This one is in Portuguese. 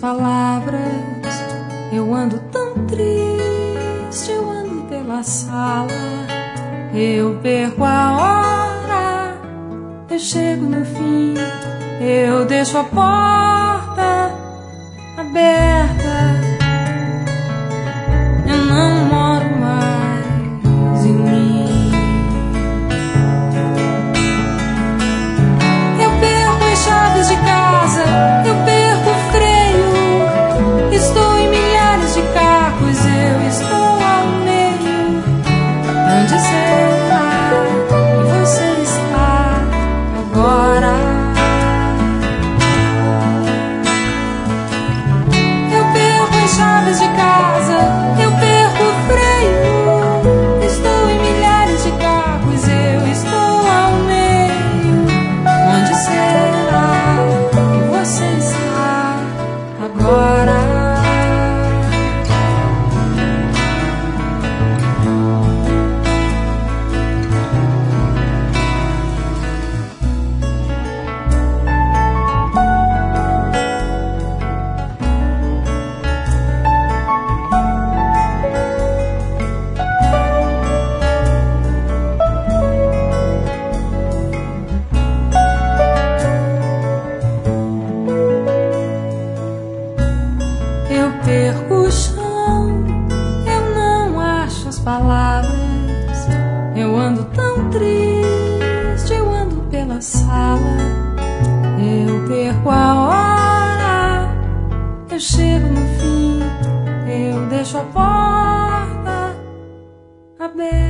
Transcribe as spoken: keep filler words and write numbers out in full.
palavras. Eu ando tão triste, eu ando pela sala. Eu perco a hora, eu chego no fim. Eu deixo a porta aberta. Eu não moro mais em mim. Eu perco as chaves de casa, eu perco o freio. Estou em milhares de carros, eu estou ao meio. Onde será que você está agora? Eu perco as chaves de casa, eu perco o freio. Estou em milhares de carros, eu estou ao meio. Onde será que você está agora? Eu perco o chão, eu não acho as palavras. Eu ando tão triste, eu ando pela sala. Eu perco a hora, eu chego no fim. Eu deixo a porta aberta.